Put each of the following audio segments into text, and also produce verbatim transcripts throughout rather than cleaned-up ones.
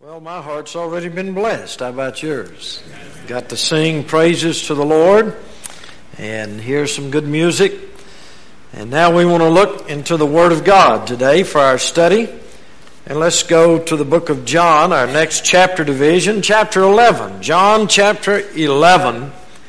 Well, my heart's already been blessed. How about yours? Got to sing praises to the Lord and hear some good music. And now we want to look into the Word of God today for our study. And let's go to the book of John, our next chapter division, chapter eleven. John chapter eleven.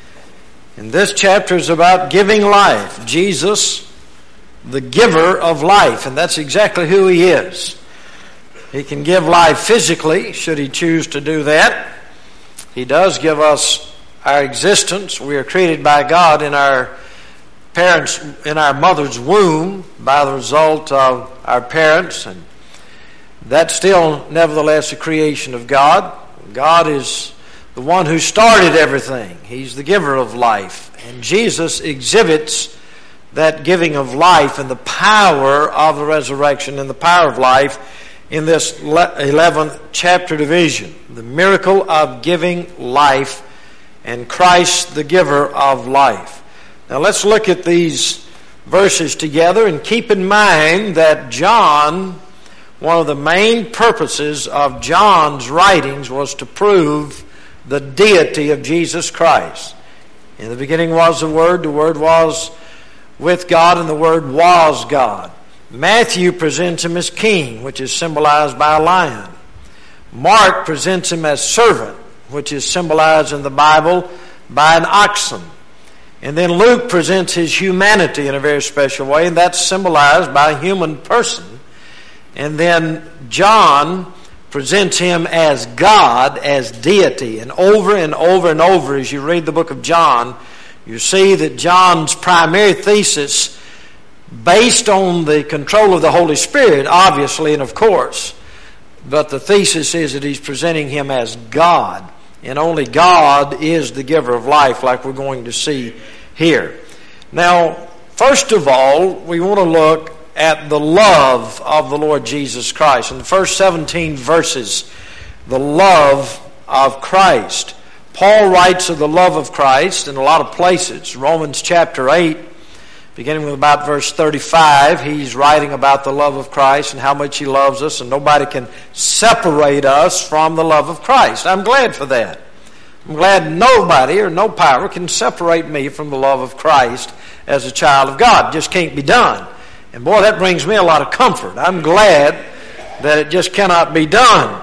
And this chapter is about giving life. Jesus, the giver of life. And that's exactly who He is. He can give life physically, should He choose to do that. He does give us our existence. We are created by God in our parents, in our mother's womb, by the result of our parents. And that's still, nevertheless, a creation of God. God is the one who started everything. He's the giver of life. And Jesus exhibits that giving of life and the power of the resurrection and the power of life in this eleventh chapter division, the miracle of giving life and Christ the giver of life. Now let's look at these verses together and keep in mind that John, one of the main purposes of John's writings was to prove the deity of Jesus Christ. In the beginning was the Word, the Word was with God, and the Word was God. Matthew presents Him as king, which is symbolized by a lion. Mark presents Him as servant, which is symbolized in the Bible by an oxen. And then Luke presents His humanity in a very special way, and that's symbolized by a human person. And then John presents Him as God, as deity. And over and over and over, as you read the book of John, you see that John's primary thesis, based on the control of the Holy Spirit, obviously, and of course, but the thesis is that he's presenting Him as God, and only God is the giver of life, like we're going to see here. Now, first of all, we want to look at the love of the Lord Jesus Christ. In the first seventeen verses, the love of Christ. Paul writes of the love of Christ in a lot of places. Romans chapter eight, beginning with about verse thirty-five, he's writing about the love of Christ and how much He loves us, and nobody can separate us from the love of Christ. I'm glad for that. I'm glad nobody or no power can separate me from the love of Christ as a child of God. It just can't be done. And boy, that brings me a lot of comfort. I'm glad that it just cannot be done.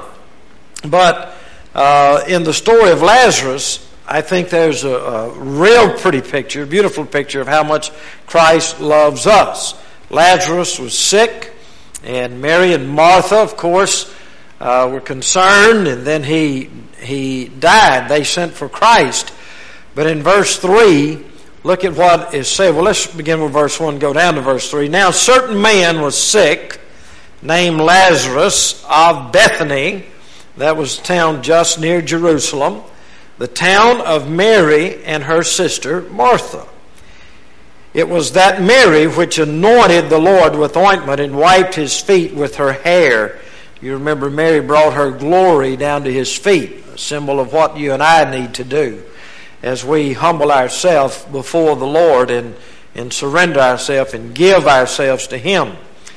But uh, in the story of Lazarus, I think there's a, a real pretty picture, beautiful picture of how much Christ loves us. Lazarus was sick, and Mary and Martha, of course, uh, were concerned, and then he he died. They sent for Christ. But in verse three, look at what is said. Well, let's begin with verse one, go down to verse three. Now, a certain man was sick, named Lazarus of Bethany. That was a town just near Jerusalem, the town of Mary and her sister Martha. It was that Mary which anointed the Lord with ointment and wiped His feet with her hair. You remember Mary brought her glory down to His feet, a symbol of what you and I need to do as we humble ourselves before the Lord and, and surrender ourselves and give ourselves to Him.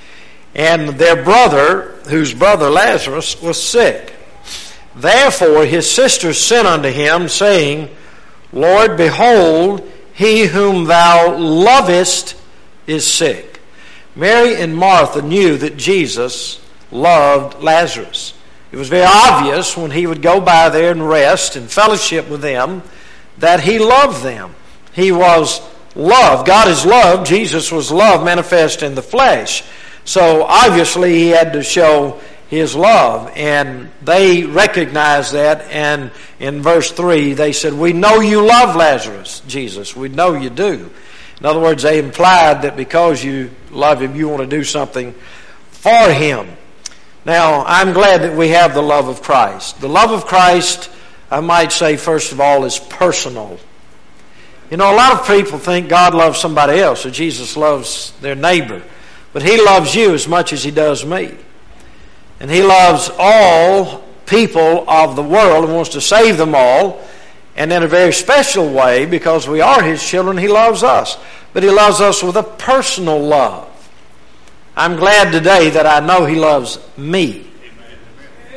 And their brother, whose brother Lazarus, was sick. Therefore his sisters sent unto Him, saying, Lord, behold, he whom Thou lovest is sick. Mary and Martha knew that Jesus loved Lazarus. It was very obvious when He would go by there and rest and fellowship with them that He loved them. He was love. God is love. Jesus was love manifest in the flesh. So obviously He had to show His love, and they recognized that, and in verse three they said, we know you love Lazarus, Jesus. We know you do. In other words, they implied that because you love Him, you want to do something for Him. Now, I'm glad that we have the love of Christ. The love of Christ, I might say, first of all, is personal. You know, a lot of people think God loves somebody else, or Jesus loves their neighbor, but He loves you as much as He does me. And He loves all people of the world and wants to save them all. And in a very special way, because we are His children, He loves us. But He loves us with a personal love. I'm glad today that I know He loves me.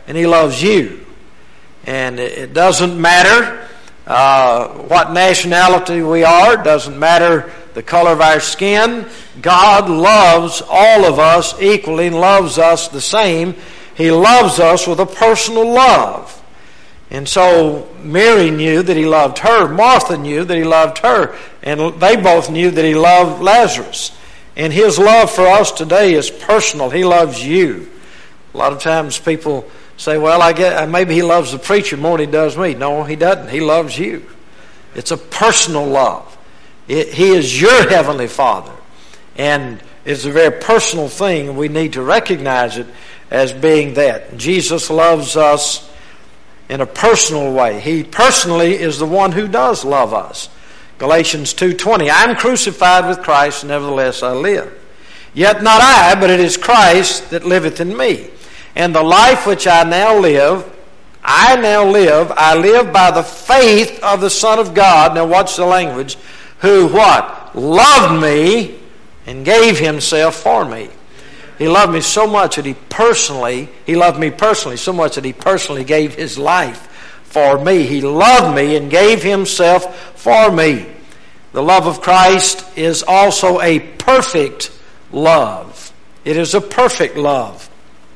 and He loves you. And it doesn't matter uh, what nationality we are. It doesn't matter the color of our skin. God loves all of us equally and loves us the same. He loves us with a personal love. And so Mary knew that He loved her. Martha knew that He loved her. And they both knew that He loved Lazarus. And His love for us today is personal. He loves you. A lot of times people say, well, I get, maybe He loves the preacher more than He does me. No, He doesn't. He loves you. It's a personal love. It, he is your Heavenly Father. And it's a very personal thing, and we need to recognize it as being that. Jesus loves us in a personal way. He personally is the one who does love us. Galatians two twenty, I am crucified with Christ, nevertheless I live. Yet not I, but it is Christ that liveth in me. And the life which I now live, I now live, I live by the faith of the Son of God. Now watch the language. Who what? Loved me and gave Himself for me. He loved me so much that He personally, He loved me personally so much that He personally gave His life for me. He loved me and gave Himself for me. The love of Christ is also a perfect love. It is a perfect love.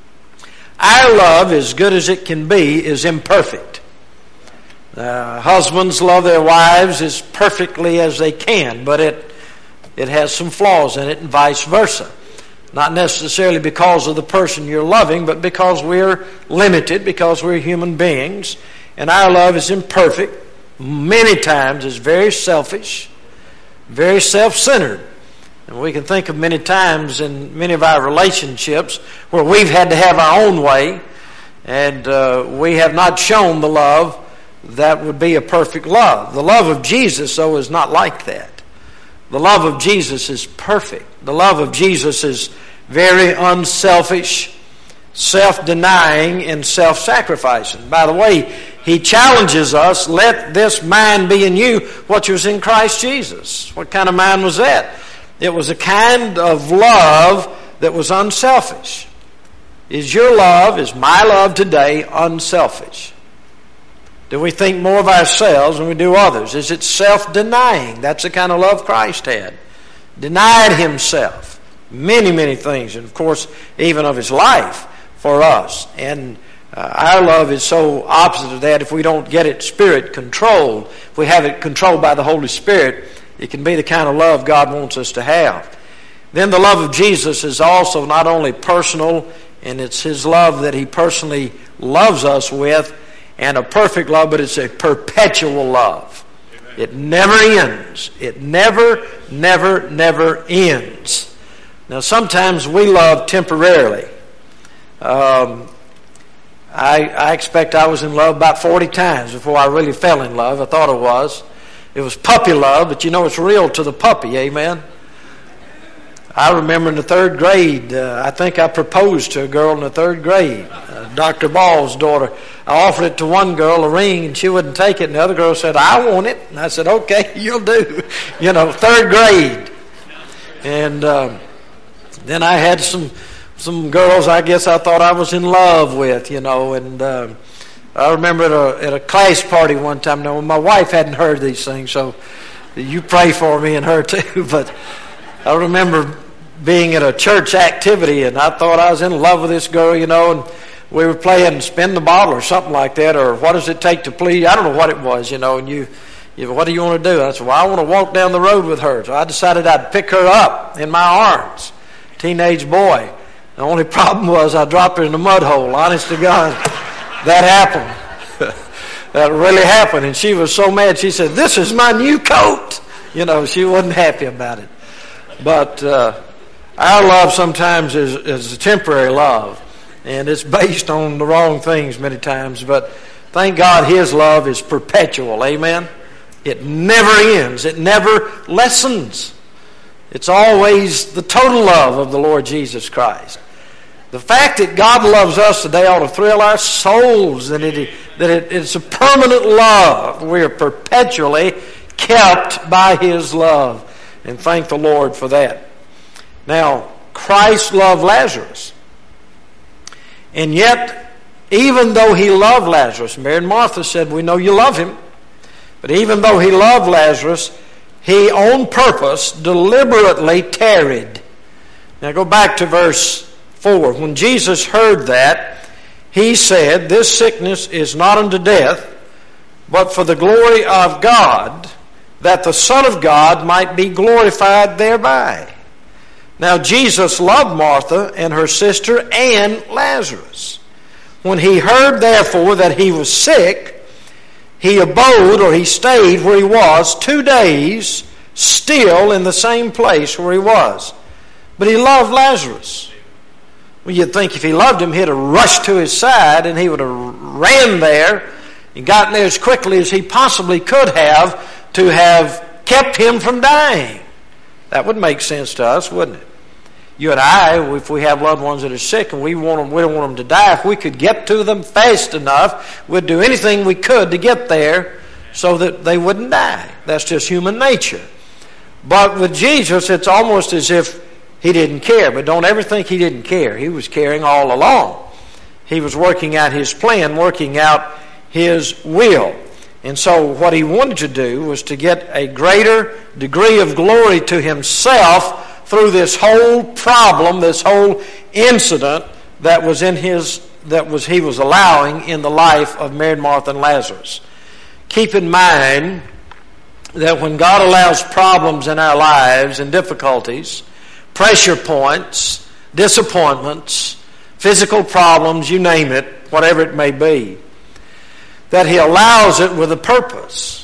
Our love, as good as it can be, is imperfect. Uh, husbands love their wives as perfectly as they can, but it it has some flaws in it, and vice versa. Not necessarily because of the person you're loving, but because we're limited, because we're human beings, and our love is imperfect. Many times it's very selfish, very self-centered. And we can think of many times in many of our relationships where we've had to have our own way, and uh, we have not shown the love that would be a perfect love. The love of Jesus, though, is not like that. The love of Jesus is perfect. The love of Jesus is very unselfish, self-denying, and self-sacrificing. By the way, He challenges us, let this mind be in you, which was in Christ Jesus. What kind of mind was that? It was a kind of love that was unselfish. Is your love, is my love today unselfish? Do we think more of ourselves than we do others? Is it self-denying? That's the kind of love Christ had. Denied Himself. Many, many things. And of course, even of His life for us. And uh, our love is so opposite of that. If we don't get it Spirit controlled, if we have it controlled by the Holy Spirit, it can be the kind of love God wants us to have. Then the love of Jesus is also not only personal, and it's His love that He personally loves us with, and a perfect love, but it's a perpetual love. Amen. It never ends. It never, never, never ends. Now, sometimes we love temporarily. Um, I, I expect I was in love about forty times before I really fell in love. I thought I was. It was puppy love, but you know it's real to the puppy, amen? I remember in the third grade, uh, I think I proposed to a girl in the third grade, uh, Doctor Ball's daughter. I offered it to one girl, a ring, and she wouldn't take it, and the other girl said, I want it. And I said, okay, you'll do. You know, third grade. And uh, then I had some some girls I guess I thought I was in love with, you know, and uh, I remember at a, at a class party one time. Now, my wife hadn't heard these things, so you pray for me and her too, but I remember being at a church activity, and I thought I was in love with this girl, you know, and we were playing Spin the Bottle or something like that, or What Does It Take to Please? I don't know what it was, you know, and you, you what do you want to do? I said, well, I want to walk down the road with her. So I decided I'd pick her up in my arms, teenage boy. The only problem was I dropped her in the mud hole, honest to God. That happened. That really happened, and she was so mad. She said, this is my new coat. You know, she wasn't happy about it. But uh, our love sometimes is, is a temporary love, and it's based on the wrong things many times. But thank God His love is perpetual. Amen? It never ends. It never lessens. It's always the total love of the Lord Jesus Christ. The fact that God loves us today ought to thrill our souls, that, it, that it, it's a permanent love. We are perpetually kept by His love. And thank the Lord for that. Now, Christ loved Lazarus. And yet, even though he loved Lazarus, Mary and Martha said, we know you love him, but even though he loved Lazarus, he on purpose deliberately tarried. Now go back to verse four. When Jesus heard that, he said, this sickness is not unto death, but for the glory of God, that the Son of God might be glorified thereby. Now Jesus loved Martha and her sister and Lazarus. When he heard therefore that he was sick, he abode, or he stayed where he was two days, still in the same place where he was. But he loved Lazarus. Well, you'd think if he loved him, he'd have rushed to his side and he would have ran there and gotten there as quickly as he possibly could have to have kept him from dying. That would make sense to us, wouldn't it? You and I, if we have loved ones that are sick and we want them, we don't want them to die, if we could get to them fast enough, we'd do anything we could to get there so that they wouldn't die. That's just human nature. But with Jesus, it's almost as if he didn't care. But don't ever think he didn't care. He was caring all along. He was working out his plan, working out his will. And so what he wanted to do was to get a greater degree of glory to himself through this whole problem, this whole incident that was in his, that was he was allowing in the life of Mary, Martha, and Lazarus. Keep in mind that when God allows problems in our lives and difficulties, pressure points, disappointments, physical problems, you name it, whatever it may be, that he allows it with a purpose.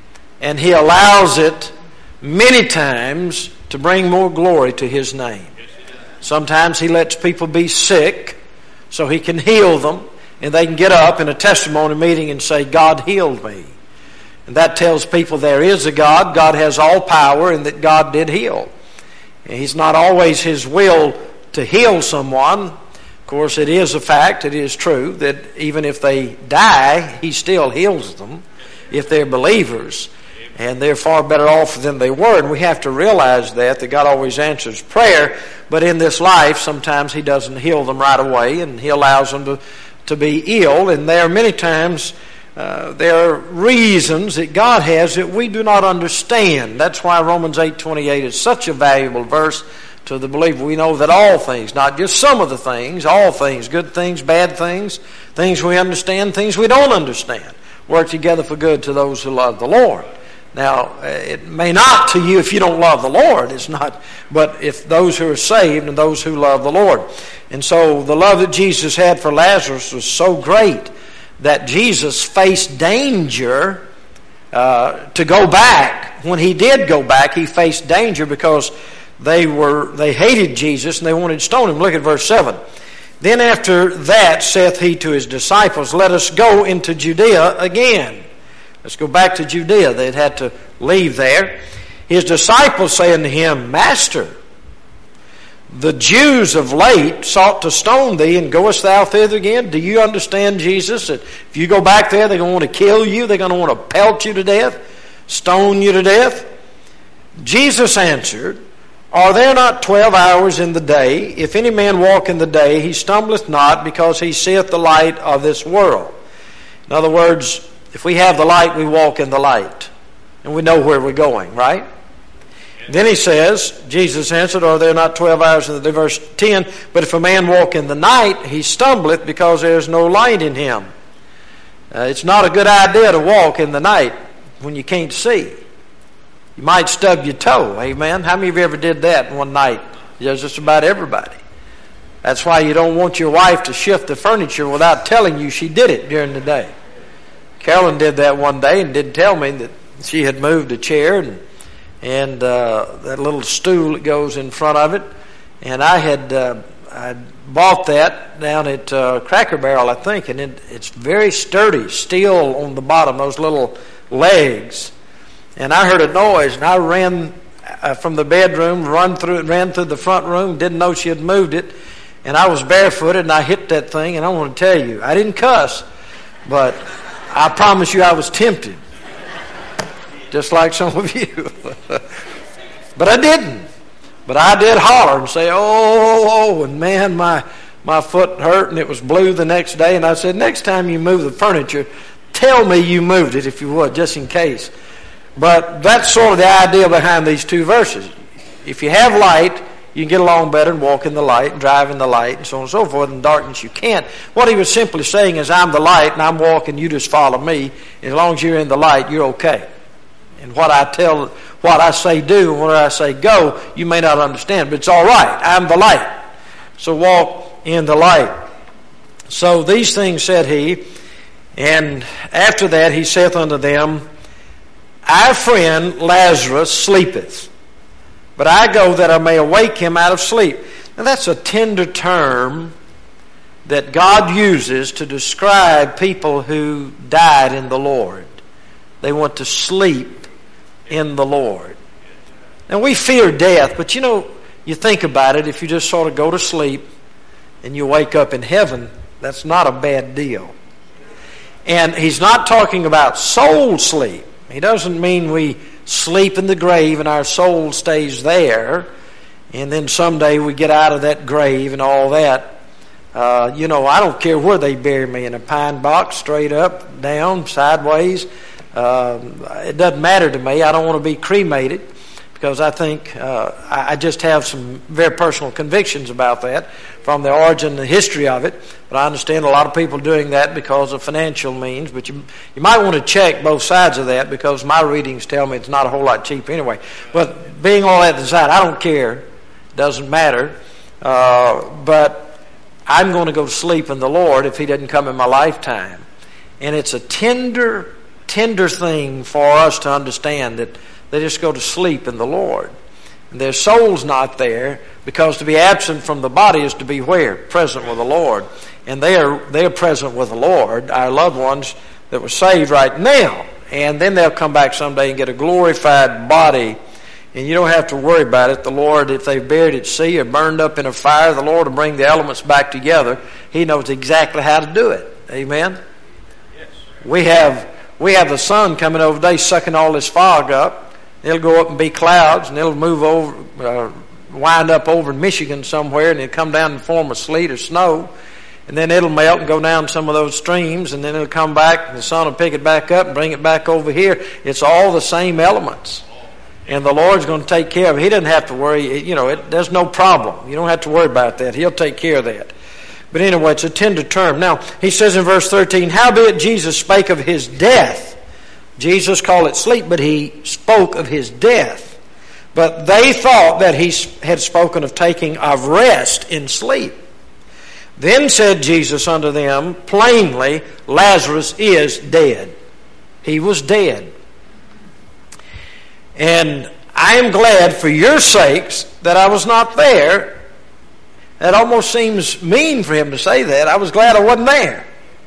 And he allows it many times to bring more glory to his name. Sometimes he lets people be sick so he can heal them, and they can get up in a testimony meeting and say, God healed me. And that tells people there is a God, God has all power, and that God did heal. And he's not always his will to heal someone. Of course, it is a fact, it is true, that even if they die, he still heals them if they're believers. And they're far better off than they were. And we have to realize that, that God always answers prayer. But in this life, sometimes he doesn't heal them right away, and he allows them to, to be ill. And there are many times, uh, there are reasons that God has that we do not understand. That's why Romans eight twenty-eight is such a valuable verse to the believer. We know that all things, not just some of the things, all things, good things, bad things, things we understand, things we don't understand, work together for good to those who love the Lord. Now, it may not to you if you don't love the Lord. It's not, but if those who are saved and those who love the Lord. And so the love that Jesus had for Lazarus was so great that Jesus faced danger uh, to go back. When he did go back, he faced danger because they were they hated Jesus and they wanted to stone him. Look at verse seven. Then after that saith he to his disciples, let us go into Judea again. Let's go back to Judea. They'd had to leave there. His disciples say unto him, Master, the Jews of late sought to stone thee, and goest thou thither again? Do you understand, Jesus, that if you go back there, they're going to want to kill you, they're going to want to pelt you to death, stone you to death? Jesus answered, Are there not twelve hours in the day? If any man walk in the day, he stumbleth not, because he seeth the light of this world. In other words, if we have the light, we walk in the light. And we know where we're going, right? Then he says, Jesus answered, Are there not twelve hours in the day? Verse ten, But if a man walk in the night, he stumbleth, because there is no light in him. Uh, it's not a good idea to walk in the night when you can't see. You might stub your toe, amen? How many of you ever did that one night? Yeah, just about everybody. That's why you don't want your wife to shift the furniture without telling you she did it during the day. Carolyn did that one day and didn't tell me that she had moved a chair and and uh, that little stool that goes in front of it. And I had uh, I bought that down at uh, Cracker Barrel, I think, and it, it's very sturdy, steel on the bottom, those little legs. And I heard a noise, and I ran uh, from the bedroom, run through, ran through the front room, didn't know she had moved it, and I was barefooted, and I hit that thing. And I want to tell you, I didn't cuss, but I promise you I was tempted, just like some of you. But I didn't. But I did holler and say, oh, oh, oh, and man, my my foot hurt and it was blue the next day. And I said, next time you move the furniture, tell me you moved it if you would, just in case. But that's sort of the idea behind these two verses. If you have light, you can get along better and walk in the light and drive in the light and so on and so forth. In darkness, you can't. What he was simply saying is, I'm the light and I'm walking, you just follow me. As long as you're in the light, you're okay. And what I tell, what I say do and what I say go, you may not understand, but it's all right. I'm the light. So walk in the light. So these things said he, and after that he saith unto them, Our friend Lazarus sleepeth, but I go that I may awake him out of sleep. Now that's a tender term that God uses to describe people who died in the Lord. They want to sleep in the Lord. Now we fear death, but you know, you think about it, if you just sort of go to sleep and you wake up in heaven, that's not a bad deal. And he's not talking about soul sleep. He doesn't mean we sleep in the grave and our soul stays there and then someday we get out of that grave and all that. Uh, you know, I don't care where they bury me, in a pine box, straight up, down, sideways. Uh, it doesn't matter to me. I don't want to be cremated because I think uh, I, I just have some very personal convictions about that from the origin and the history of it. But I understand a lot of people doing that because of financial means. But you you might want to check both sides of that because my readings tell me it's not a whole lot cheaper anyway. But being all that aside, I don't care. It doesn't matter. Uh, but I'm going to go to sleep in the Lord if He doesn't come in my lifetime. And it's a tender, tender thing for us to understand that they just go to sleep in the Lord. And their soul's not there, because to be absent from the body is to be where? Present with the Lord. And they are they're present with the Lord, our loved ones that were saved right now. And then they'll come back someday and get a glorified body. And you don't have to worry about it. The Lord, if they've buried at sea or burned up in a fire, the Lord will bring the elements back together. He knows exactly how to do it. Amen? Yes. We have we have the sun coming over today sucking all this fog up. It'll go up and be clouds, and it'll move over, uh, wind up over in Michigan somewhere, and it'll come down in the form of sleet or snow. And then it'll melt and go down some of those streams, and then it'll come back, and the sun will pick it back up and bring it back over here. It's all the same elements. And the Lord's going to take care of it. He doesn't have to worry. You know, it, there's no problem. You don't have to worry about that. He'll take care of that. But anyway, it's a tender term. Now, he says in verse thirteen, Howbeit Jesus spake of his death. Jesus called it sleep, but he spoke of his death. But they thought that he had spoken of taking of rest in sleep. Then said Jesus unto them plainly, Lazarus is dead. He was dead. And I am glad for your sakes that I was not there. That almost seems mean for him to say that. I was glad I wasn't there.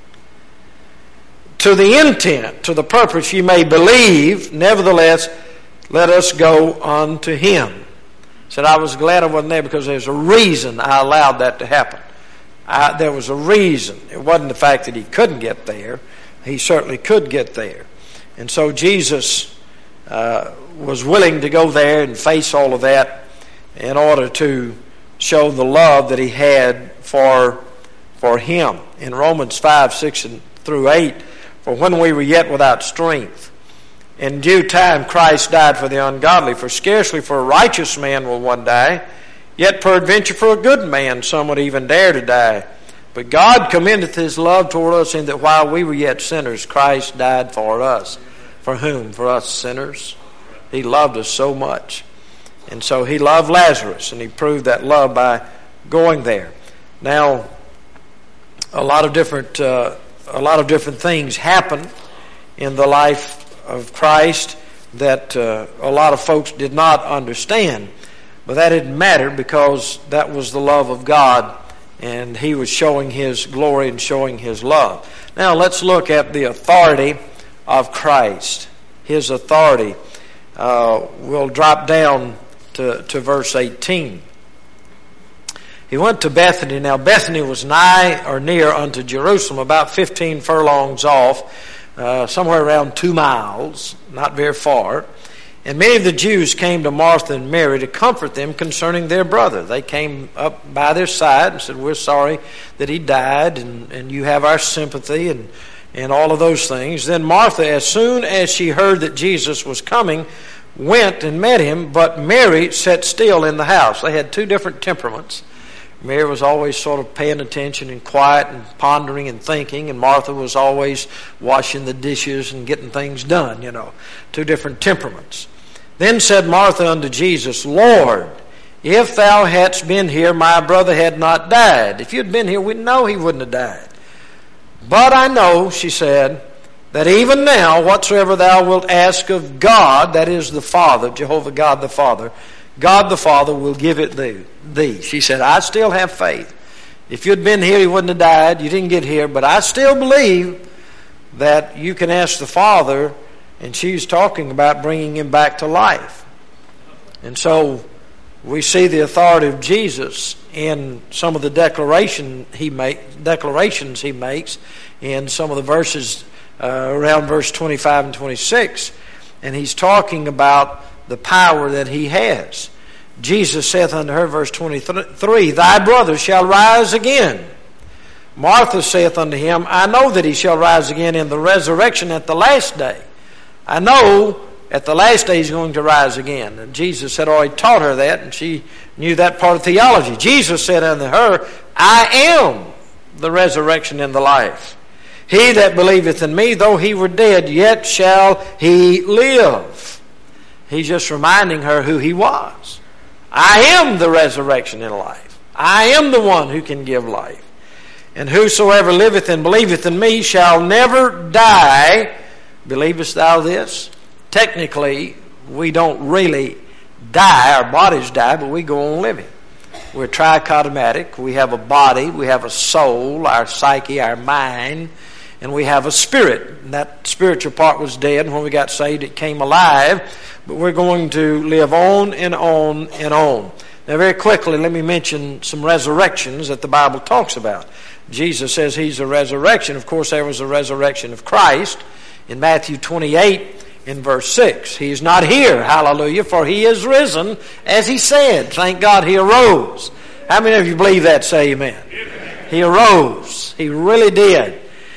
To the intent, to the purpose ye may believe, nevertheless, let us go unto him. Said, I was glad I wasn't there because there's a reason I allowed that to happen. I, there was a reason. It wasn't the fact that he couldn't get there. He certainly could get there. And so Jesus uh, was willing to go there and face all of that in order to show the love that he had for, for him. In Romans five, six, and through eight, for when we were yet without strength, in due time Christ died for the ungodly. For scarcely for a righteous man will one die, yet peradventure for a good man some would even dare to die. But God commendeth his love toward us in that while we were yet sinners, Christ died for us. For whom? For us sinners. He loved us so much. And so he loved Lazarus, and he proved that love by going there. Now, a lot of different... Uh, A lot of different things happen in the life of Christ that uh, a lot of folks did not understand. But that didn't matter because that was the love of God, and He was showing His glory and showing His love. Now let's look at the authority of Christ. His authority. Uh, we'll drop down to, to verse eighteen. He went to Bethany. Now Bethany was nigh or near unto Jerusalem, about fifteen furlongs off, uh, somewhere around two miles, not very far. And many of the Jews came to Martha and Mary to comfort them concerning their brother. They came up by their side and said, we're sorry that he died, and, and you have our sympathy, and, and all of those things. Then Martha, as soon as she heard that Jesus was coming, went and met him, but Mary sat still in the house. They had two different temperaments. Mary was always sort of paying attention and quiet and pondering and thinking, and Martha was always washing the dishes and getting things done, you know. Two different temperaments. Then said Martha unto Jesus, Lord, if thou hadst been here, my brother had not died. If you'd been here, we'd know he wouldn't have died. But I know, she said, that even now, whatsoever thou wilt ask of God, that is the Father, Jehovah God the Father, God the Father will give it thee. She said, I still have faith. If you'd been here, he wouldn't have died. You didn't get here, but I still believe that you can ask the Father. And she's talking about bringing him back to life. And so we see the authority of Jesus in some of the declaration he make, declarations he makes in some of the verses uh, around verse twenty-five and twenty-six. And he's talking about the power that he has. Jesus saith unto her, verse twenty-three, Thy brother shall rise again. Martha saith unto him, I know that he shall rise again in the resurrection at the last day. I know at the last day he's going to rise again. And Jesus had already taught her that, and she knew that part of theology. Jesus said unto her, I am the resurrection and the life. He that believeth in me, though he were dead, yet shall he live. He's just reminding her who he was. I am the resurrection and life. I am the one who can give life. And whosoever liveth and believeth in me shall never die. Believest thou this? Technically, we don't really die. Our bodies die, but we go on living. We're trichotomatic. We have a body, we have a soul, our psyche, our mind, and we have a spirit. And that spiritual part was dead. When we got saved, it came alive. But we're going to live on and on and on. Now, very quickly, let me mention some resurrections that the Bible talks about. Jesus says he's a resurrection. Of course, there was a resurrection of Christ. In Matthew twenty-eight, in verse six, he is not here, hallelujah, for he is risen, as he said. Thank God he arose. How many of you believe that? Say amen. Amen. He arose. He really did.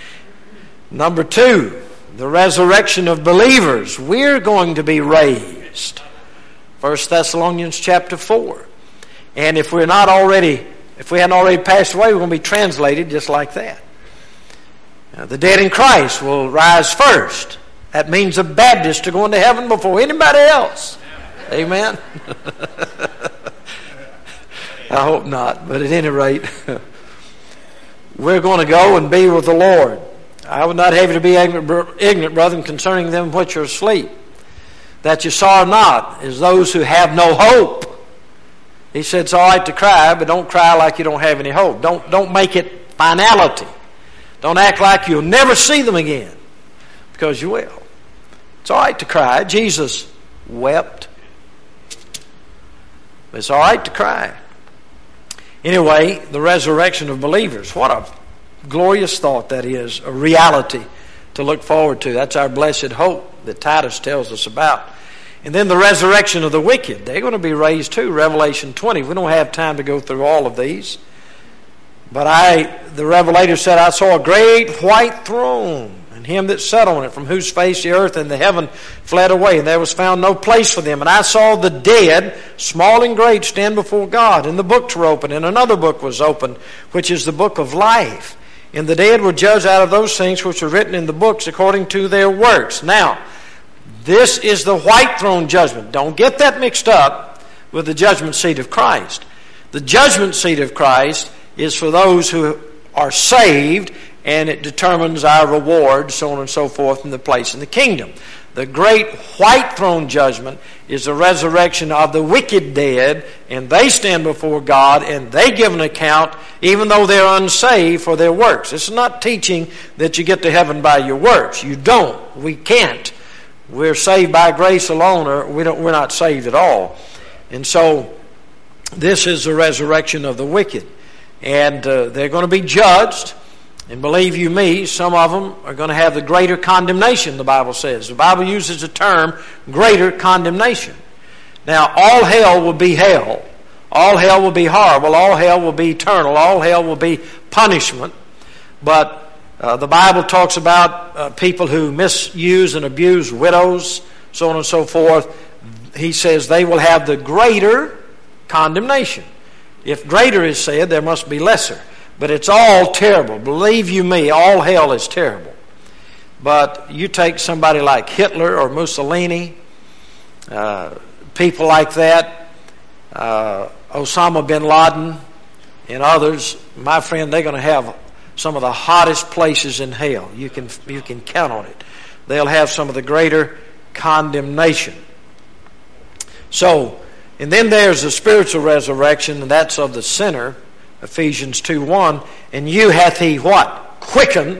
Number two, the resurrection of believers. We're going to be raised. First Thessalonians chapter four. And if we're not already, if we hadn't already passed away, we're going to be translated just like that. Now, the dead in Christ will rise first. That means the Baptists are going to heaven before anybody else. Amen? I hope not, but at any rate, we're going to go and be with the Lord. I would not have you to be ignorant, brethren, concerning them which are asleep, that you sorrow not, as those who have no hope. He said it's all right to cry, but don't cry like you don't have any hope. Don't, don't make it finality. Don't act like you'll never see them again, because you will. It's all right to cry. Jesus wept. It's all right to cry. Anyway, the resurrection of believers. What a glorious thought that is, a reality to look forward to. That's our blessed hope that Titus tells us about. And then the resurrection of the wicked. They're going to be raised too, Revelation twenty. We don't have time to go through all of these. But I, the Revelator said, I saw a great white throne, and him that sat on it, from whose face the earth and the heaven fled away, and there was found no place for them. And I saw the dead, small and great, stand before God, and the books were opened, and another book was opened, which is the book of life. And the dead were judged out of those things which were written in the books according to their works. Now, this is the white throne judgment. Don't get that mixed up with the judgment seat of Christ. The judgment seat of Christ is for those who are saved, and it determines our reward, so on and so forth, in the place in the kingdom. The great white throne judgment is the resurrection of the wicked dead, and they stand before God, and they give an account, even though they're unsaved, for their works. It's not teaching that you get to heaven by your works. You don't. We can't. We're saved by grace alone, or we don't, we're not saved at all. And so, this is the resurrection of the wicked. And uh, they're going to be judged. And believe you me, some of them are going to have the greater condemnation, the Bible says. The Bible uses the term greater condemnation. Now, all hell will be hell. All hell will be horrible. All hell will be eternal. All hell will be punishment. But uh, the Bible talks about uh, people who misuse and abuse widows, so on and so forth. He says they will have the greater condemnation. If greater is said, there must be lesser. But it's all terrible. Believe you me, all hell is terrible. But you take somebody like Hitler or Mussolini, uh, people like that, uh, Osama bin Laden and others, my friend, they're going to have some of the hottest places in hell. You can, you can count on it. They'll have some of the greater condemnation. So, and then there's the spiritual resurrection, and that's of the sinner, Ephesians two one. And you hath he what? Quickened.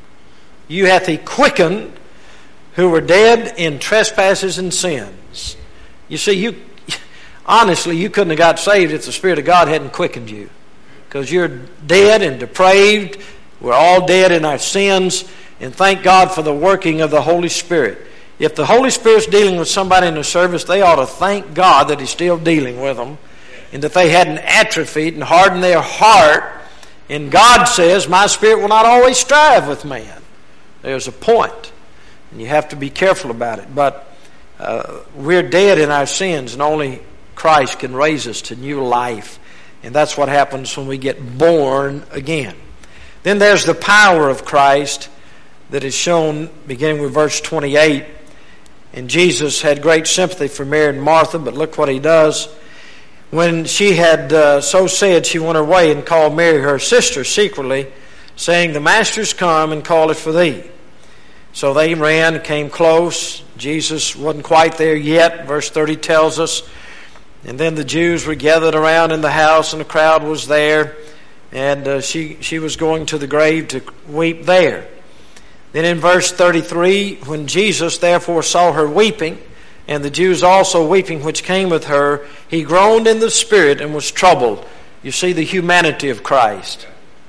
You hath he quickened who were dead in trespasses and sins. You see, you honestly, you couldn't have got saved if the Spirit of God hadn't quickened you. Because you're dead and depraved. We're all dead in our sins. And thank God for the working of the Holy Spirit. If the Holy Spirit's dealing with somebody in the service, they ought to thank God that He's still dealing with them. And that they hadn't atrophied and hardened their heart. And God says, my Spirit will not always strive with man. There's a point. And you have to be careful about it. But uh, we're dead in our sins, and only Christ can raise us to new life. And that's what happens when we get born again. Then there's the power of Christ that is shown beginning with verse twenty-eight. And Jesus had great sympathy for Mary and Martha, but look what He does. When she had uh, so said, she went her way and called Mary her sister secretly, saying, the Master's come and calleth for thee. So they ran, came close. Jesus wasn't quite there yet, verse thirty tells us. And then the Jews were gathered around in the house, and the crowd was there. And uh, she, she was going to the grave to weep there. Then in verse thirty-three, when Jesus therefore saw her weeping, and the Jews also weeping which came with her, He groaned in the spirit and was troubled. You see the humanity of Christ.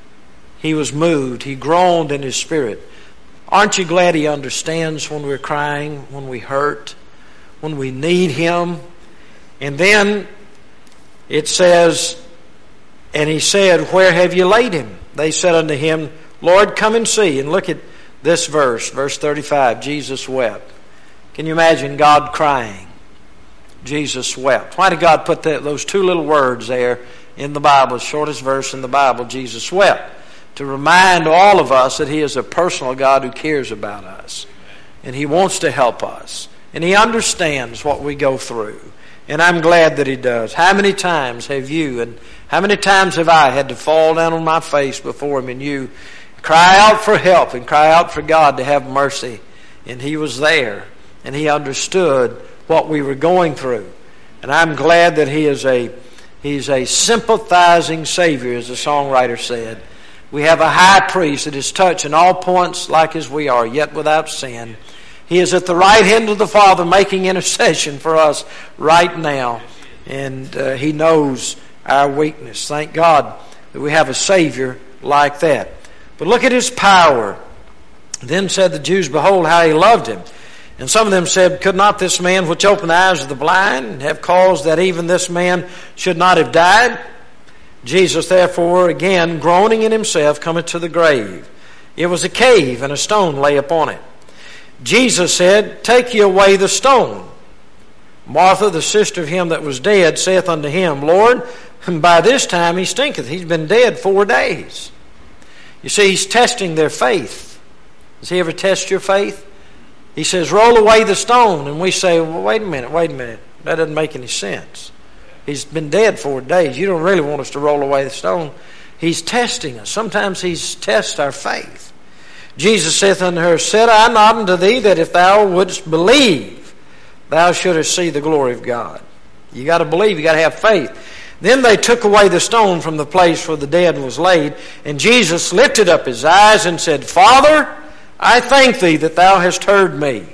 He was moved. He groaned in His spirit. Aren't you glad He understands when we're crying, when we hurt, when we need Him? And then it says, and He said, where have you laid Him? They said unto Him, Lord, come and see. And look at this verse, verse thirty-five, Jesus wept. Can you imagine God crying? Jesus wept. Why did God put that, those two little words there in the Bible, shortest verse in the Bible, Jesus wept? To remind all of us that He is a personal God who cares about us. And He wants to help us. And He understands what we go through. And I'm glad that He does. How many times have you and how many times have I had to fall down on my face before Him and you cry out for help and cry out for God to have mercy? And He was there. And He understood what we were going through. And I'm glad that He is a He's a sympathizing Savior, as the songwriter said. We have a high priest that is touched in all points like as we are, yet without sin. He is at the right hand of the Father making intercession for us right now. And uh, He knows our weakness. Thank God that we have a Savior like that. But look at His power. Then said the Jews, behold how He loved Him. And some of them said, could not this man which opened the eyes of the blind have caused that even this man should not have died? Jesus therefore, again, groaning in Himself, cometh to the grave. It was a cave, and a stone lay upon it. Jesus said, take ye away the stone. Martha, the sister of him that was dead, saith unto Him, Lord, by this time he stinketh. He's been dead four days. You see, He's testing their faith. Does He ever test your faith? He says, roll away the stone. And we say, well, wait a minute, wait a minute. That doesn't make any sense. He's been dead four days. You don't really want us to roll away the stone. He's testing us. Sometimes He's tests our faith. Jesus saith unto her, said I not unto thee that if thou wouldst believe, thou shouldest see the glory of God? You got to believe. You got to have faith. Then they took away the stone from the place where the dead was laid. And Jesus lifted up His eyes and said, Father, I thank Thee that Thou hast heard me.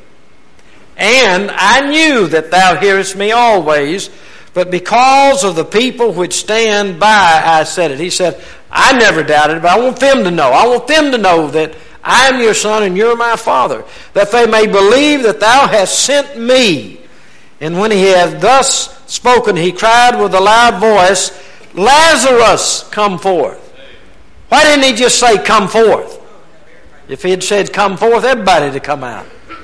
And I knew that Thou hearest me always, but because of the people which stand by, I said it. He said, I never doubted it, but I want them to know. I want them to know that I am your Son and you're my Father, that they may believe that thou hast sent me. And when he had thus spoken, he cried with a loud voice, Lazarus, come forth. Why didn't he just say, come forth? If he had said, come forth, everybody would come out.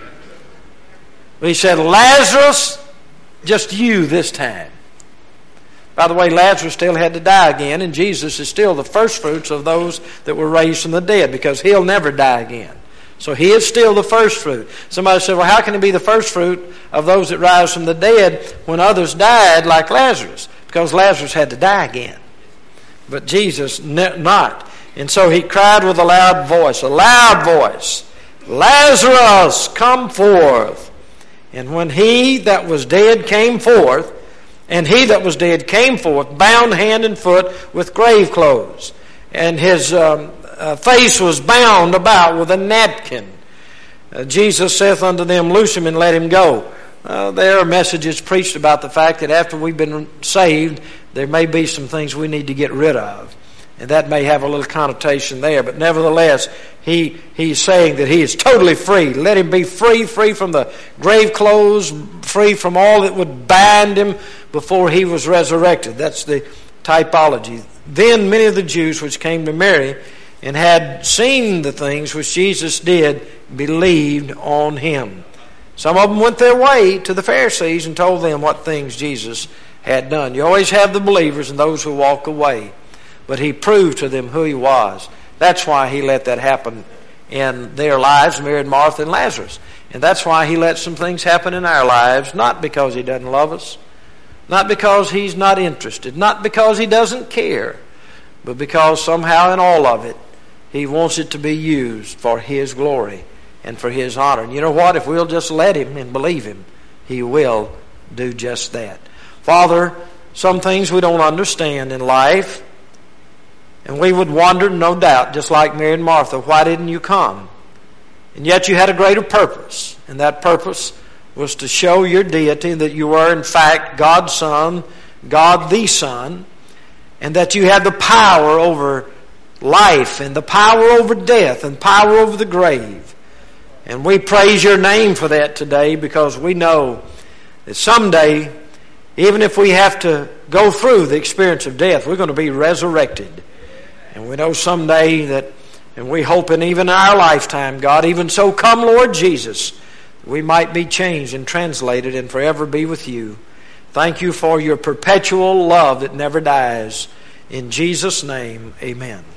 But he said, Lazarus, just you this time. By the way, Lazarus still had to die again, and Jesus is still the first fruits of those that were raised from the dead, because he'll never die again. So he is still the first fruit. Somebody said, well, how can he be the first fruit of those that rise from the dead when others died like Lazarus? Because Lazarus had to die again. But Jesus not. And so he cried with a loud voice, a loud voice, Lazarus, come forth. And when he that was dead came forth, and he that was dead came forth, bound hand and foot with grave clothes, and his um, uh, face was bound about with a napkin. Uh, Jesus saith unto them, Loose him and let him go. Uh, there are messages preached about the fact that after we've been saved, there may be some things we need to get rid of. And that may have a little connotation there. But nevertheless, he he's saying that he is totally free. Let him be free, free from the grave clothes, free from all that would bind him before he was resurrected. That's the typology. Then many of the Jews which came to Mary and had seen the things which Jesus did believed on him. Some of them went their way to the Pharisees and told them what things Jesus had done. You always have the believers and those who walk away. But he proved to them who he was. That's why he let that happen in their lives, Mary and Martha and Lazarus. And that's why he let some things happen in our lives, not because he doesn't love us, not because he's not interested, not because he doesn't care, but because somehow in all of it, he wants it to be used for his glory and for his honor. And you know what? If we'll just let him and believe him, he will do just that. Father, some things we don't understand in life, and we would wonder, no doubt, just like Mary and Martha, why didn't you come? And yet you had a greater purpose. And that purpose was to show your deity, that you were in fact God's Son, God the Son, and that you had the power over life and the power over death and power over the grave. And we praise your name for that today, because we know that someday, even if we have to go through the experience of death, we're going to be resurrected. And we know someday that, and we hope in even our lifetime, God, even so come Lord Jesus, we might be changed and translated and forever be with you. Thank you for your perpetual love that never dies. In Jesus' name, amen.